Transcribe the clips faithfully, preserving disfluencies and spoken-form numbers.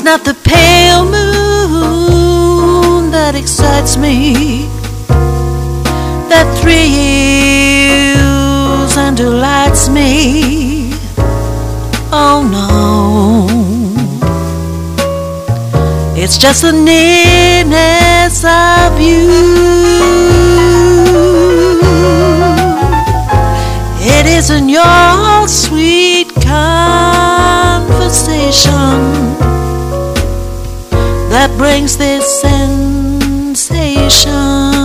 not the pale moon that excites me, that thrills and delights me. Oh no, it's just the nearness of you. It isn't your sweet conversation that brings this sensation.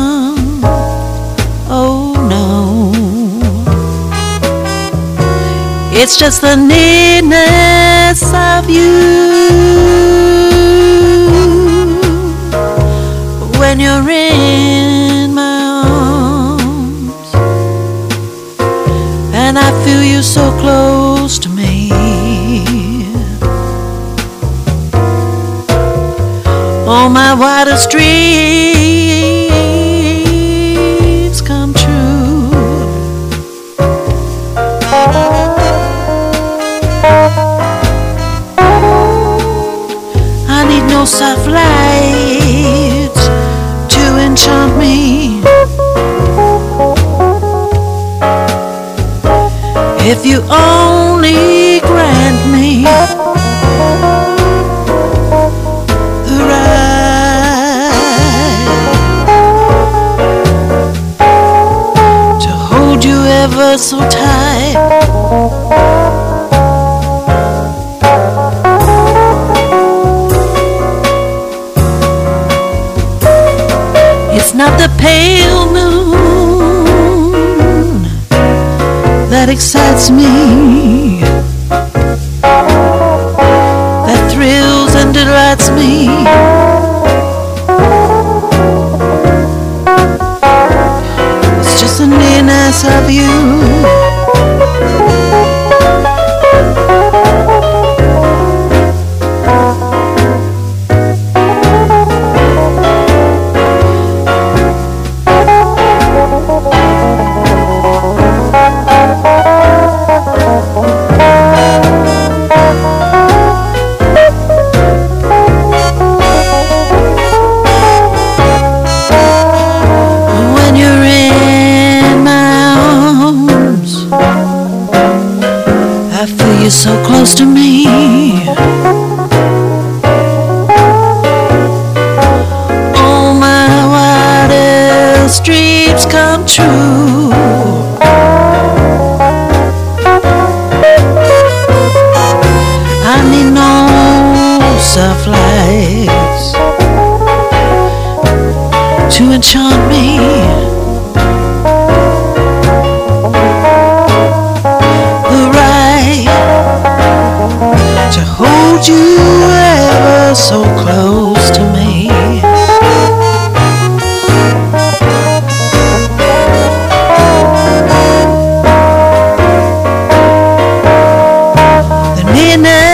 Oh no, it's just the nearness of you. When you're in my arms and I feel you so close to me, all my wildest dreams come true. I need no soft lights to enchant me. If you only grant me the right to hold you ever so tight. It's not the pale moon that excites me, that thrills and delights me. It's just the nearness of you. I feel you so close to me. All my wildest dreams come true. I need no soft lights to enchant me. To hold you ever so close to me. The nearness